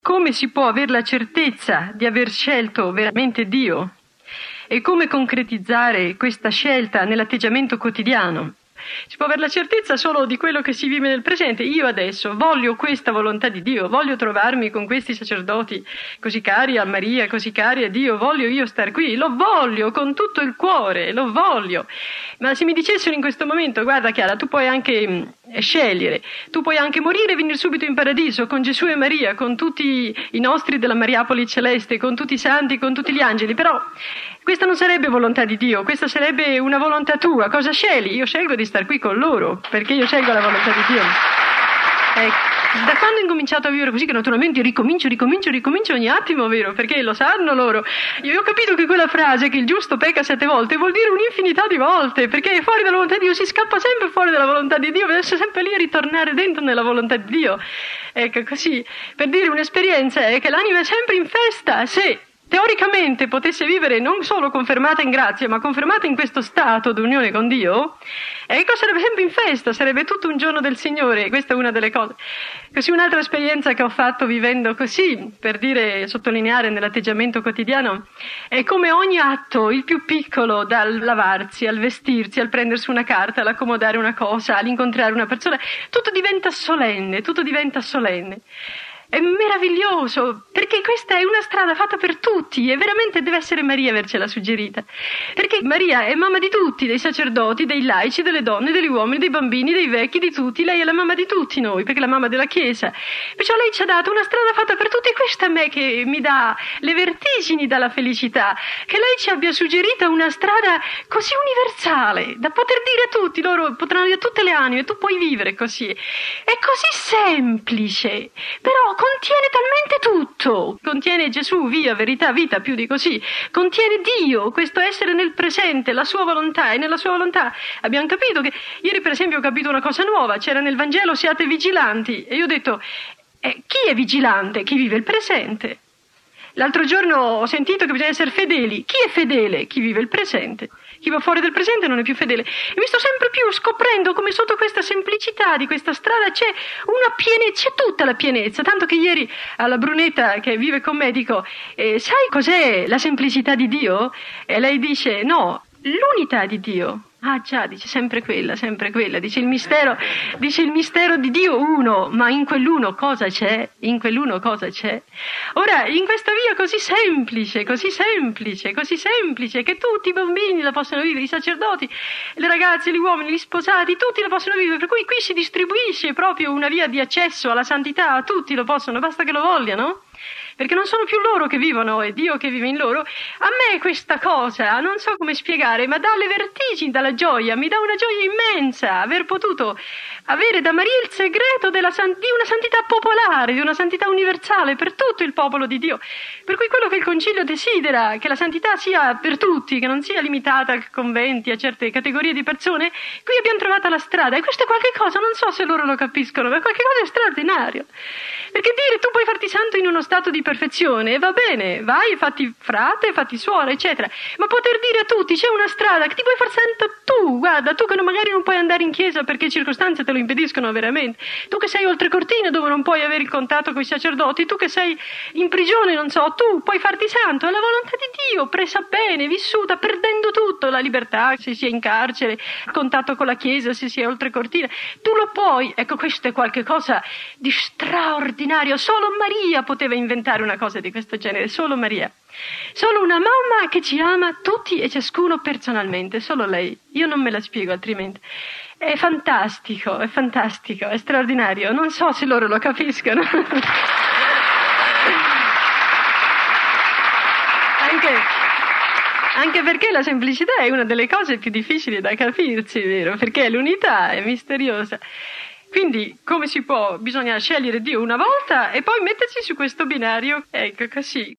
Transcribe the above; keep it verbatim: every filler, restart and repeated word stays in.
Come si può avere la certezza di aver scelto veramente Dio? E come concretizzare questa scelta nell'atteggiamento quotidiano? Si può avere la certezza solo di quello che si vive nel presente. Io adesso voglio questa volontà di Dio, voglio trovarmi con questi sacerdoti così cari a Maria, così cari a Dio, voglio io star qui, lo voglio con tutto il cuore, lo voglio. Ma se mi dicessero in questo momento, guarda Chiara, tu puoi anche mh, scegliere, tu puoi anche morire e venire subito in paradiso con Gesù e Maria, con tutti i nostri della Mariapoli celeste, con tutti i santi, con tutti gli angeli, però questa non sarebbe volontà di Dio, questa sarebbe una volontà tua. Cosa scegli? Io scelgo di star qui con loro, perché io scelgo la volontà di Dio. Ecco. Da quando ho incominciato a vivere così, che naturalmente ricomincio, ricomincio, ricomincio ogni attimo, vero? Perché lo sanno loro. Io ho capito che quella frase, che il giusto pecca sette volte, vuol dire un'infinità di volte, perché fuori dalla volontà di Dio si scappa sempre fuori dalla volontà di Dio, per essere sempre lì a ritornare dentro nella volontà di Dio. Ecco, così, per dire un'esperienza è che l'anima è sempre in festa, se teoricamente potesse vivere non solo confermata in grazia, ma confermata in questo stato d'unione con Dio, ecco, sarebbe sempre in festa, sarebbe tutto un giorno del Signore. Questa è una delle cose. Così un'altra esperienza che ho fatto vivendo così, per dire, sottolineare nell'atteggiamento quotidiano, è come ogni atto, il più piccolo, dal lavarsi, al vestirsi, al prendersi una carta, all'accomodare una cosa, all'incontrare una persona, tutto diventa solenne, tutto diventa solenne. È meraviglioso, perché questa è una strada fatta per tutti e veramente deve essere Maria avercela suggerita. Perché Maria è mamma di tutti, dei sacerdoti, dei laici, delle donne, degli uomini, dei bambini, dei vecchi, di tutti. Lei è la mamma di tutti noi, perché è la mamma della Chiesa. Perciò lei ci ha dato una strada fatta per tutti e questo è a me che mi dà le vertigini dalla felicità. Che lei ci abbia suggerito una strada così universale, da poter dire a tutti, loro potranno dire a tutte le anime, tu puoi vivere così. È così semplice, però contiene talmente tutto. Contiene Gesù, via, verità, vita, più di così. Contiene Dio, questo essere nel presente, la sua volontà, e nella sua volontà abbiamo capito che, ieri per esempio ho capito una cosa nuova, c'era nel Vangelo siate vigilanti, e io ho detto, eh, chi è vigilante? Chi vive il presente. L'altro giorno ho sentito che bisogna essere fedeli. Chi è fedele? Chi vive il presente. Chi va fuori dal presente non è più fedele. E mi sto sempre più scoprendo come sotto questa semplicità di questa strada c'è una pienezza, c'è tutta la pienezza. Tanto che ieri alla Brunetta, che vive con me, dico, eh, sai cos'è la semplicità di Dio? E lei dice, no, l'unità di Dio. Ah già, dice sempre quella, sempre quella, dice il mistero, dice il mistero di Dio uno, ma in quell'uno cosa c'è? In quell'uno cosa c'è? Ora, in questa via così semplice, così semplice, così semplice, che tutti i bambini la possono vivere, i sacerdoti, le ragazze, gli uomini, gli sposati, tutti la possono vivere, per cui qui si distribuisce proprio una via di accesso alla santità, tutti lo possono, basta che lo vogliano. Perché non sono più loro che vivono, è Dio che vive in loro. A me questa cosa, non so come spiegare, ma dà le vertigini, dà la gioia, mi dà una gioia immensa aver potuto avere da Maria il segreto della san- di una santità popolare, di una santità universale per tutto il popolo di Dio. Per cui quello che il Concilio desidera, che la santità sia per tutti, che non sia limitata a conventi, a certe categorie di persone, qui abbiamo trovato la strada e questo è qualche cosa, non so se loro lo capiscono, ma è qualche cosa straordinario. Perché dire tu puoi farti santo in uno stato di perfezione, va bene, vai, fatti frate, fatti suora, eccetera, ma poter dire a tutti c'è una strada che ti puoi far santo tu, guarda, tu che non, magari non puoi andare in chiesa perché circostanze te lo impediscono veramente, tu che sei oltre cortine dove non puoi avere il contatto con i sacerdoti, tu che sei in prigione, non so, tu puoi farti santo, è la volontà di Dio, presa bene, vissuta, perdendo tutto, la libertà, se si è in carcere, il contatto con la chiesa, se si è oltre cortine, tu lo puoi. Ecco, questo è qualche cosa di straordinario, solo Maria poteva inventare una cosa di questo genere, solo Maria. Solo una mamma che ci ama tutti e ciascuno personalmente, solo lei. Io non me la spiego altrimenti. È fantastico, è fantastico, è straordinario. Non so se loro lo capiscono. Anche, anche perché la semplicità è una delle cose più difficili da capirsi, vero? Perché l'unità è misteriosa. Quindi, come si può? Bisogna scegliere Dio una volta e poi mettersi su questo binario, ecco, così.